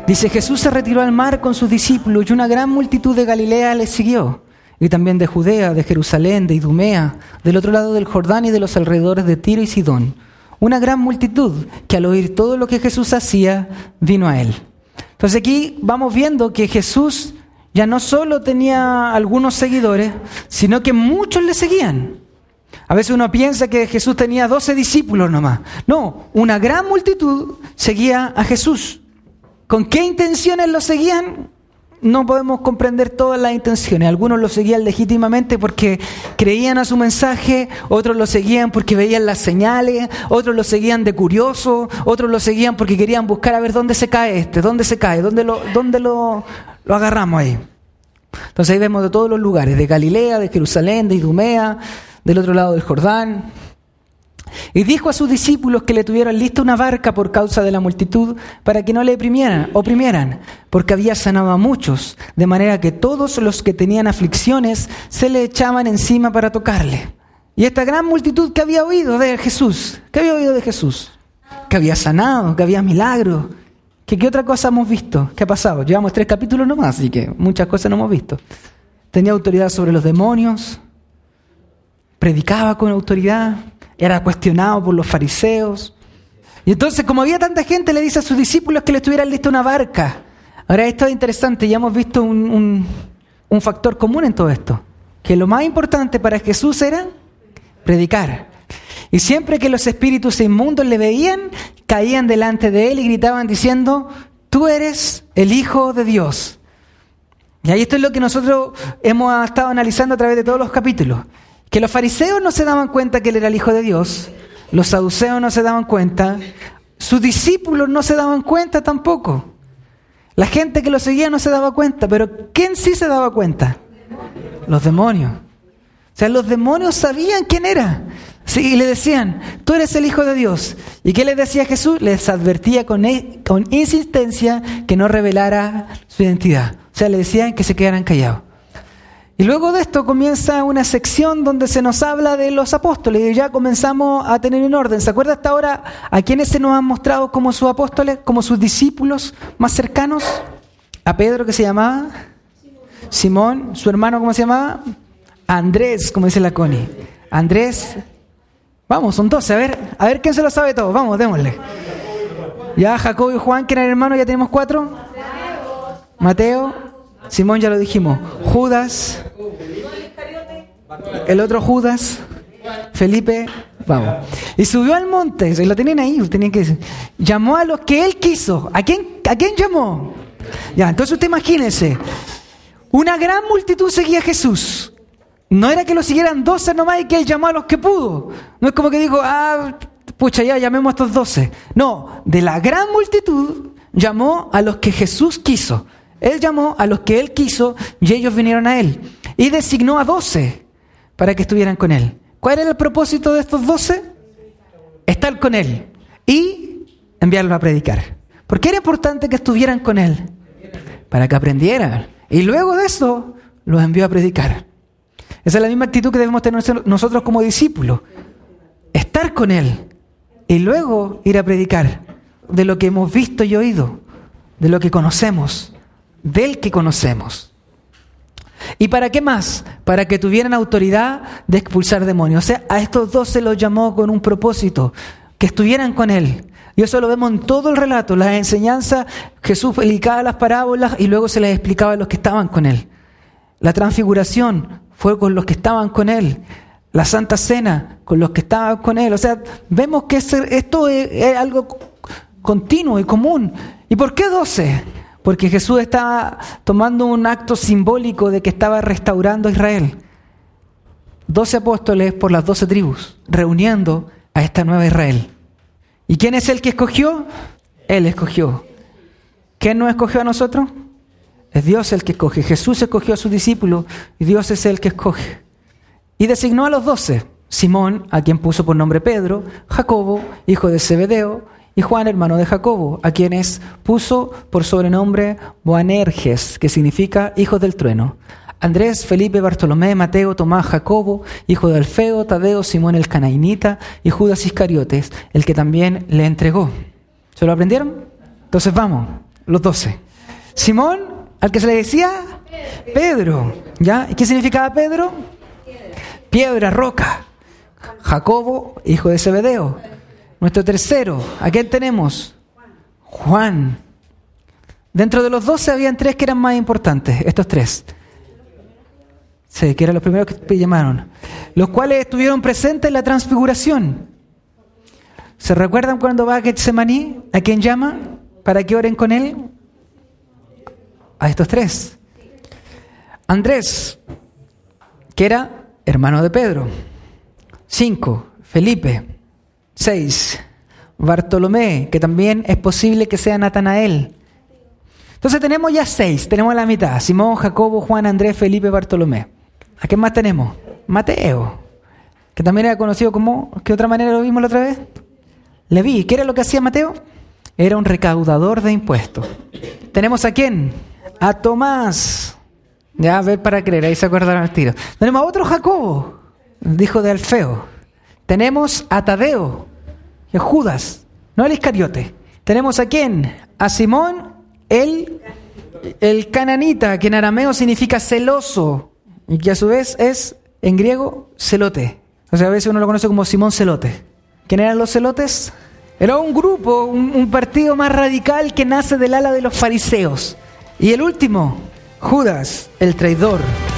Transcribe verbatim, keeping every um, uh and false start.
Dice, Jesús se retiró al mar con sus discípulos y una gran multitud de Galilea le siguió. Y también de Judea, de Jerusalén, de Idumea, del otro lado del Jordán y de los alrededores de Tiro y Sidón. Una gran multitud que al oír todo lo que Jesús hacía, vino a él. Entonces aquí vamos viendo que Jesús ya no solo tenía algunos seguidores, sino que muchos le seguían. A veces uno piensa que Jesús tenía doce discípulos nomás. No, una gran multitud seguía a Jesús. ¿Con qué intenciones lo seguían? No podemos comprender todas las intenciones. Algunos lo seguían legítimamente porque creían a su mensaje, otros lo seguían porque veían las señales, otros lo seguían de curioso, otros lo seguían porque querían buscar a ver dónde se cae este, dónde se cae, dónde lo, dónde lo, lo agarramos ahí. Entonces ahí vemos de todos los lugares, de Galilea, de Jerusalén, de Idumea, del otro lado del Jordán. Y dijo a sus discípulos que le tuvieran lista una barca por causa de la multitud para que no le oprimieran, oprimieran, porque había sanado a muchos, de manera que todos los que tenían aflicciones se le echaban encima para tocarle. Y esta gran multitud que había oído de Jesús, que había oído de Jesús, que había sanado, que había milagros, que qué otra cosa hemos visto, qué ha pasado. Llevamos tres capítulos nomás, así que muchas cosas no hemos visto. Tenía autoridad sobre los demonios, predicaba con autoridad, era cuestionado por los fariseos. Y entonces, como había tanta gente, le dice a sus discípulos que le estuvieran lista una barca. Ahora, esto es interesante, ya hemos visto un, un, un factor común en todo esto, que lo más importante para Jesús era predicar. Y siempre que los espíritus inmundos le veían, caían delante de él y gritaban diciendo, tú eres el Hijo de Dios. Y ahí esto es lo que nosotros hemos estado analizando a través de todos los capítulos. Que los fariseos no se daban cuenta que él era el Hijo de Dios, los saduceos no se daban cuenta, sus discípulos no se daban cuenta tampoco. La gente que lo seguía no se daba cuenta, pero ¿quién sí se daba cuenta? Los demonios. O sea, los demonios sabían quién era. Sí, y le decían, tú eres el Hijo de Dios. ¿Y qué les decía Jesús? Les advertía con, con insistencia que no revelara su identidad. O sea, le decían que se quedaran callados. Y luego de esto comienza una sección donde se nos habla de los apóstoles y ya comenzamos a tener un orden. ¿Se acuerda hasta ahora a quiénes se nos han mostrado como sus apóstoles, como sus discípulos más cercanos? A Pedro, que se llamaba Simón. Simón, su hermano, ¿cómo se llamaba? Andrés, como dice la Connie. Andrés, vamos, son doce, a ver, a ver quién se lo sabe todo, vamos, démosle. Ya Jacobo y Juan, que eran hermanos, ya tenemos cuatro. Mateo. Simón ya lo dijimos, Judas, el otro Judas, Felipe, vamos. Y subió al monte, y lo tenían ahí, tenían que decir, llamó a los que él quiso. ¿A quién, a quién llamó? Ya, entonces usted imagínese, una gran multitud seguía a Jesús. No era que lo siguieran doce nomás y que él llamó a los que pudo. No es como que dijo, ah, pucha, ya llamemos a estos doce. No, de la gran multitud llamó a los que Jesús quiso. Él llamó a los que él quiso y ellos vinieron a él. Y designó a doce para que estuvieran con él. ¿Cuál era el propósito de estos doce? Estar con él y enviarlo a predicar. ¿Por qué era importante que estuvieran con él? Para que aprendieran. Y luego de eso, los envió a predicar. Esa es la misma actitud que debemos tener nosotros como discípulos. Estar con él y luego ir a predicar de lo que hemos visto y oído, de lo que conocemos. Del que conocemos. ¿Y para qué más? Para que tuvieran autoridad de expulsar demonios. O sea, a estos dos se los llamó con un propósito, que estuvieran con él. Y eso lo vemos en todo el relato, las enseñanzas. Jesús explicaba las parábolas y luego se las explicaba a los que estaban con él. La transfiguración fue con los que estaban con él. La Santa Cena con los que estaban con él. O sea, vemos que esto es algo continuo y común. ¿Y por qué doce? Porque Jesús estaba tomando un acto simbólico de que estaba restaurando a Israel. Doce apóstoles por las doce tribus, reuniendo a esta nueva Israel. ¿Y quién es el que escogió? Él escogió. ¿Quién nos escogió a nosotros? Es Dios el que escoge. Jesús escogió a sus discípulos y Dios es el que escoge. Y designó a los doce. Simón, a quien puso por nombre Pedro, Jacobo, hijo de Zebedeo, y Juan, hermano de Jacobo, a quienes puso por sobrenombre Boanerges, que significa hijos del trueno. Andrés, Felipe, Bartolomé, Mateo, Tomás, Jacobo, hijo de Alfeo, Tadeo, Simón el Canainita y Judas Iscariotes, el que también le entregó. ¿Se lo aprendieron? Entonces vamos, los doce. Simón, al que se le decía Pedro. ¿Ya? ¿Y qué significaba Pedro? Piedra, roca. Jacobo, hijo de Zebedeo. Nuestro tercero, ¿a quién tenemos? Juan. Dentro de los doce habían tres que eran más importantes, estos tres. Sí, que eran los primeros que llamaron. Los cuales estuvieron presentes en la transfiguración. ¿Se recuerdan cuando va a Getsemaní? ¿A quién llama? ¿Para que oren con él? A estos tres. Andrés, que era hermano de Pedro. Cinco, Felipe. Seis, Bartolomé, que también es posible que sea Natanael. Entonces tenemos ya seis, tenemos la mitad. Simón, Jacobo, Juan, Andrés, Felipe, Bartolomé. ¿A quién más tenemos? Mateo, que también era conocido como, ¿qué otra manera lo vimos la otra vez? Leví. ¿Qué era lo que hacía Mateo? Era un recaudador de impuestos. ¿Tenemos a quién? A Tomás. Ya, ver para creer, ahí se acordaron al tiro. Tenemos a otro Jacobo, hijo de Alfeo. Tenemos a Tadeo, y a Judas, no el Iscariote. ¿Tenemos a quién? A Simón, el, el cananita, que en arameo significa celoso, y que a su vez es, en griego, celote. O sea, a veces uno lo conoce como Simón Celote. ¿Quién eran los celotes? Era un grupo, un, un partido más radical que nace del ala de los fariseos. Y el último, Judas, el traidor.